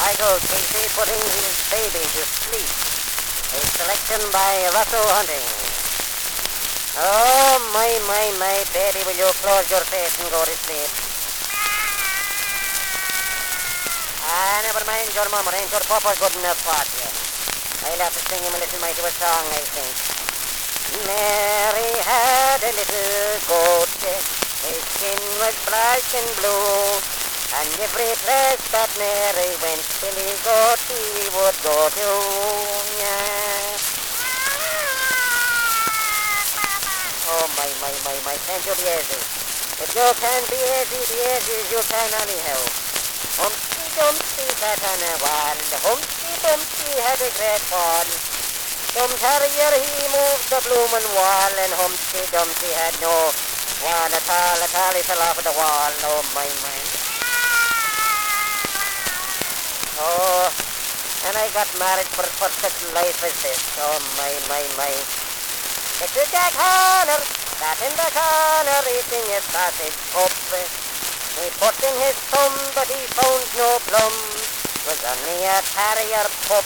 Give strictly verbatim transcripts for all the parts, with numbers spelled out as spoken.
entitled Casey Putting His Baby to Sleep. A selection by Russell Hunting. Oh, my, my, my, baby, will you close your face and go to sleep? Ah, never mind your mama, ain't your papa good enough for you? I'll have to sing him a little mite of a song, I think. Mary had a little goat, his skin was black and blue, and every place that Mary went, Billy Goat he would go to. Yeah. Oh, my, my, my, my, can't you be easy? If you can be easy, be easy as you can anyhow. Humpty Dumpty sat on a wall, Humpty Dumpty had a great fall. Some terrier he moved the bloomin' wall, and Humpty Dumpty had no wall at all, at all, he fell off of the wall. Oh, my, my. Oh, and I got married for, for such life as this. Oh, my, my, my. It's a Jack Horner, sat in the corner, eating his sausage up. He put in his thumb, but he found no plum. It was only a terrier pup.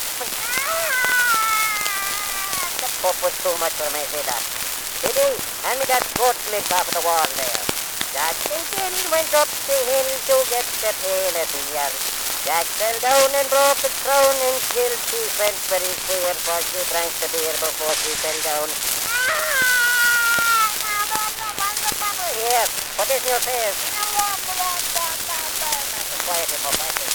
The pup was too much for me, see that. Biddy, hand me that goat milk off the wall there. Jack and Jill went up the hill to get the pail of beer. Jack fell down and broke his crown, and Jill, she felt very queer, for she drank the beer before she fell down. Here, put this in your face. Quiet him up, I think.